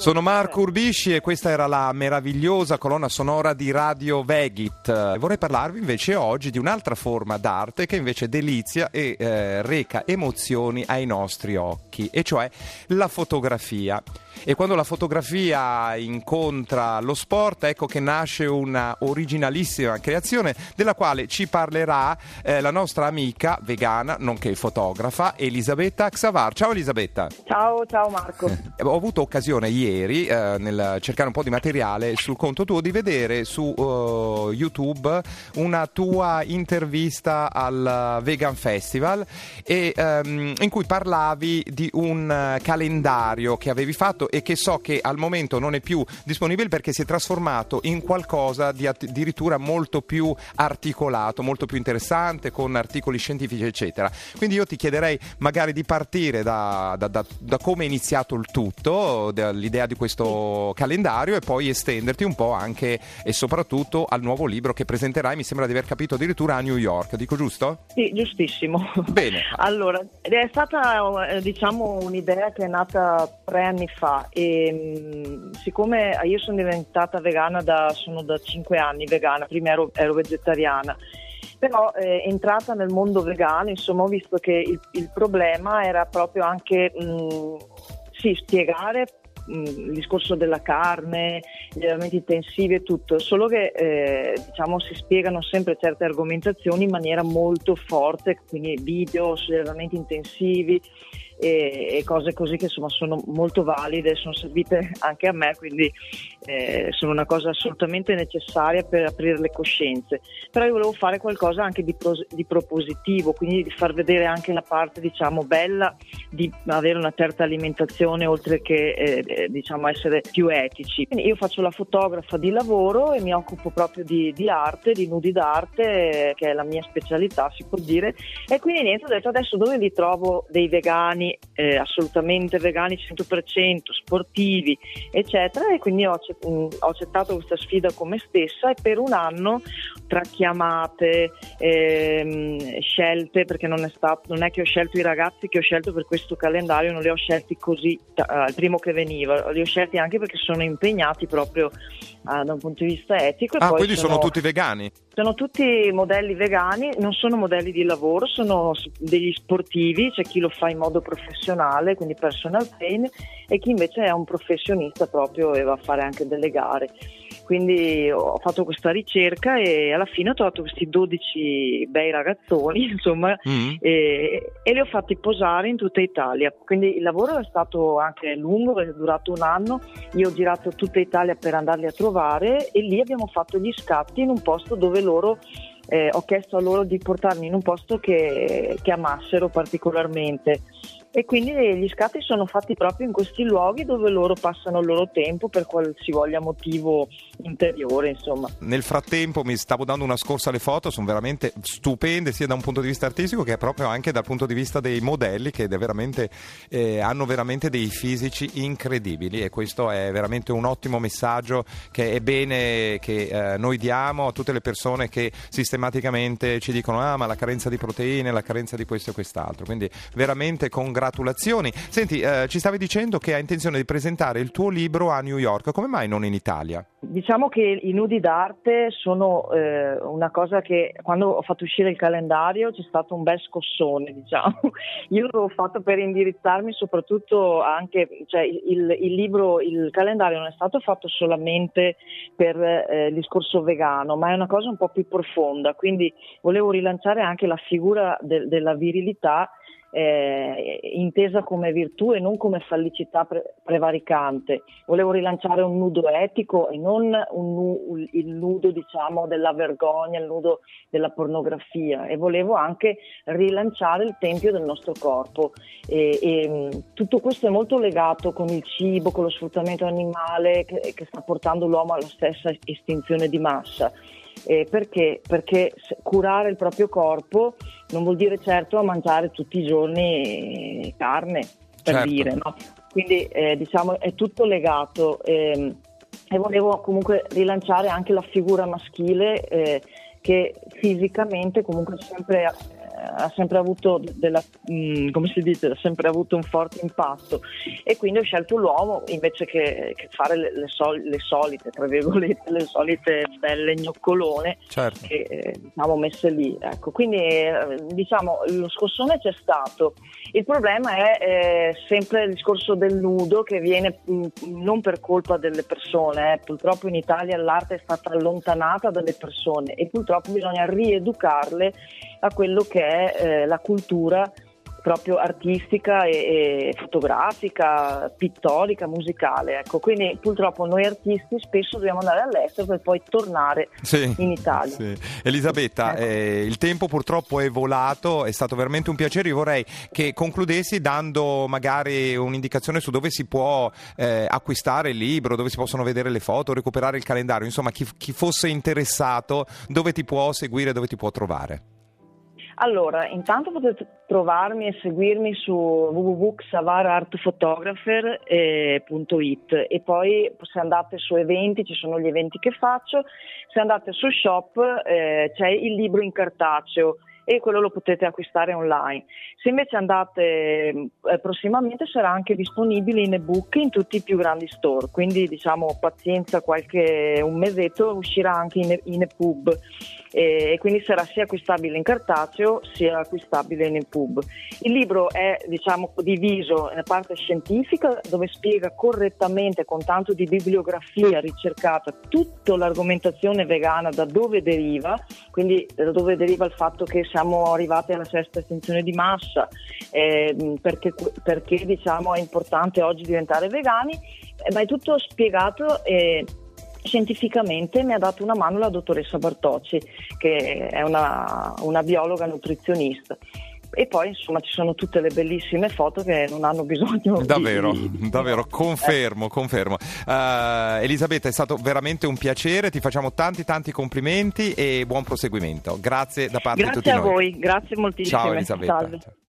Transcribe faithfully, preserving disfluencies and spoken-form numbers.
Sono Marco Urbisci e questa era la meravigliosa colonna sonora di Radio Vegit. Vorrei parlarvi invece oggi di un'altra forma d'arte che invece delizia e eh, reca emozioni ai nostri occhi, e cioè la fotografia. E quando la fotografia incontra lo sport, ecco che nasce una originalissima creazione della quale ci parlerà eh, la nostra amica vegana, nonché fotografa, Elisabetta Xavar. Ciao Elisabetta. Ciao, ciao Marco. Eh, ho avuto occasione ieri, eh, nel cercare un po' di materiale sul conto tuo, di vedere su uh, YouTube una tua intervista al Vegan Festival e um, in cui parlavi di un uh, calendario che avevi fatto e che so che al momento non è più disponibile perché si è trasformato in qualcosa di addirittura molto più articolato, molto più interessante, con articoli scientifici eccetera. Quindi io ti chiederei magari di partire da, da, da, da come è iniziato il tutto, dall'idea di questo calendario, e poi estenderti un po' anche e soprattutto al nuovo libro che presenterai, mi sembra di aver capito addirittura a New York, dico giusto? Sì, giustissimo. Bene. Allora, è stata diciamo un'idea che è nata tre anni fa e siccome io sono diventata vegana da sono da cinque anni vegana, prima ero, ero vegetariana, però eh, entrata nel mondo vegano, insomma ho visto che il, il problema era proprio anche mh, sì, spiegare il discorso della carne, gli allenamenti intensivi e tutto, solo che eh, diciamo si spiegano sempre certe argomentazioni in maniera molto forte, quindi video sugli allenamenti intensivi e, e cose così che insomma sono molto valide, sono servite anche a me, quindi eh, sono una cosa assolutamente necessaria per aprire le coscienze. Però io volevo fare qualcosa anche di, pros- di propositivo, quindi di far vedere anche la parte diciamo bella di avere una certa alimentazione, oltre che eh, diciamo essere più etici. Quindi io faccio la fotografa di lavoro e mi occupo proprio di, di arte, di nudi d'arte, eh, che è la mia specialità, si può dire, e quindi niente, ho detto adesso dove li trovo dei vegani eh, assolutamente vegani cento per cento, sportivi eccetera, e quindi ho, accett- ho accettato questa sfida con me stessa e per un anno, tra chiamate, ehm, scelte, perché non è stato, non è che ho scelto i ragazzi che ho scelto per questo calendario, non li ho scelti così uh, il primo che veniva, li ho scelti anche perché sono impegnati proprio uh, da un punto di vista etico. E ah, poi quindi sono, sono tutti vegani? Sono tutti modelli vegani, non sono modelli di lavoro, sono degli sportivi, c'è chi lo fa in modo professionale, quindi personal trainer, e chi invece è un professionista proprio e va a fare anche delle gare. Quindi ho fatto questa ricerca e alla fine ho trovato questi dodici bei ragazzoni, insomma, mm. e, e li ho fatti posare in tutta Italia. Quindi il lavoro è stato anche lungo, è durato un anno. Io ho girato tutta Italia per andarli a trovare e lì abbiamo fatto gli scatti in un posto dove loro eh, ho chiesto a loro di portarmi in un posto che, che amassero particolarmente. E quindi gli scatti sono fatti proprio in questi luoghi dove loro passano il loro tempo per qualsivoglia motivo interiore, insomma. Nel frattempo mi stavo dando una scorsa alle foto, sono veramente stupende sia da un punto di vista artistico che proprio anche dal punto di vista dei modelli, che veramente eh, hanno veramente dei fisici incredibili, e questo è veramente un ottimo messaggio che è bene che eh, noi diamo a tutte le persone che sistematicamente ci dicono ah ma la carenza di proteine, la carenza di questo e quest'altro, quindi veramente con congratulazioni. Senti, eh, ci stavi dicendo che hai intenzione di presentare il tuo libro a New York, come mai non in Italia? Diciamo che i nudi d'arte sono eh, una cosa che quando ho fatto uscire il calendario c'è stato un bel scossone, diciamo. Io l'ho fatto per indirizzarmi soprattutto anche, cioè il, il libro, il calendario non è stato fatto solamente per eh, il discorso vegano, ma è una cosa un po' più profonda, quindi volevo rilanciare anche la figura de- della virilità, Eh, intesa come virtù e non come fallicità pre- prevaricante. Volevo rilanciare un nudo etico e non un nu- il nudo diciamo della vergogna, il nudo della pornografia, e volevo anche rilanciare il tempio del nostro corpo e, e tutto questo è molto legato con il cibo, con lo sfruttamento animale che, che sta portando l'uomo alla stessa estinzione di massa. Eh, perché? Perché curare il proprio corpo non vuol dire certo mangiare tutti i giorni carne, per certo. dire, no? Quindi eh, diciamo è tutto legato eh, e volevo comunque rilanciare anche la figura maschile eh, che fisicamente comunque sempre ha sempre avuto della, mh, come si dice, ha sempre avuto un forte impatto, e quindi ho scelto l'uomo invece che, che fare le, le, sol- le solite, tra virgolette, le solite belle gnoccolone, certo. che eh, diciamo messe lì, ecco. Quindi eh, diciamo lo scossone c'è stato, il problema è eh, sempre il discorso del nudo, che viene mh, non per colpa delle persone, eh. Purtroppo in Italia l'arte è stata allontanata dalle persone e purtroppo bisogna rieducarle a quello che è eh, la cultura proprio artistica e, e fotografica, pittorica, musicale, ecco. Quindi purtroppo noi artisti spesso dobbiamo andare all'estero per poi tornare sì, in Italia. Sì. Elisabetta, ecco. eh, il tempo purtroppo è volato, è stato veramente un piacere. Io vorrei che concludessi dando magari un'indicazione su dove si può eh, acquistare il libro, dove si possono vedere le foto, recuperare il calendario, insomma chi, chi fosse interessato, dove ti può seguire, dove ti può trovare. Allora, intanto potete trovarmi e seguirmi su w w w punto xavar art photographer punto i t, e poi se andate su eventi, ci sono gli eventi che faccio, se andate su shop eh, c'è il libro in cartaceo e quello lo potete acquistare online. Se invece andate eh, prossimamente sarà anche disponibile in ebook in tutti i più grandi store, quindi diciamo pazienza, qualche un mesetto uscirà anche in, in epub, e quindi sarà sia acquistabile in cartaceo sia acquistabile in epub. Il libro è diciamo diviso nella parte scientifica, dove spiega correttamente con tanto di bibliografia ricercata tutta l'argomentazione vegana, da dove deriva, quindi da dove deriva il fatto che siamo arrivati alla sesta estinzione di massa, eh, perché, perché diciamo è importante oggi diventare vegani, eh, ma è tutto spiegato e scientificamente mi ha dato una mano la dottoressa Bartocci, che è una, una biologa nutrizionista. E poi insomma ci sono tutte le bellissime foto che non hanno bisogno davvero, di... davvero, confermo, confermo. Uh, Elisabetta, è stato veramente un piacere, ti facciamo tanti tanti complimenti e buon proseguimento. Grazie da parte Grazie di tutti noi. Grazie a voi, grazie moltissimo. Ciao Elisabetta. Salve.